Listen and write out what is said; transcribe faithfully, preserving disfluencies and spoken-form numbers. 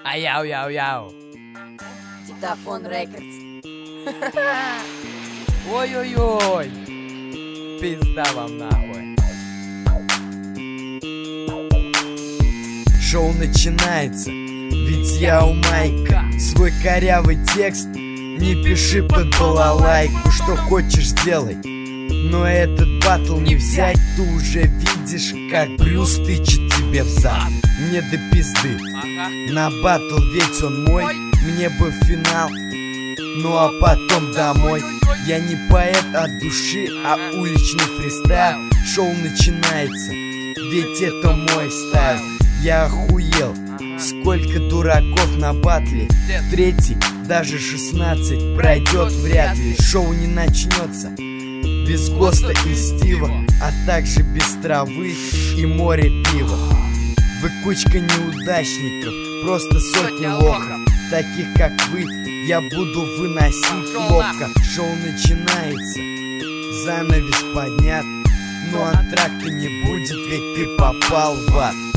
А яу яу яу. Диктофон Рекордс. Ой-ой-ой. Пизда вам нахуй. Шоу начинается, ведь я у Майка. Свой корявый текст не пиши под балалайку. Что хочешь делай, но этот батл не взять. Ты уже видишь, как Брюс тычет тебе в зад. Мне до пизды на батл, ведь он мой. Мне бы в финал, ну а потом домой. Я не поэт от души, а уличный фристайл. Шоу начинается, ведь это мой стайл. Я охуел, сколько дураков на батле. Третий, даже шестнадцать пройдет вряд ли. Шоу не начнется без Госта и Стива, а также без травы и море пива. Вы кучка неудачников, просто сотни лохов. Таких как вы я буду выносить ловко. Шоу начинается, занавес поднят, но антракта не будет, ведь ты попал в ад.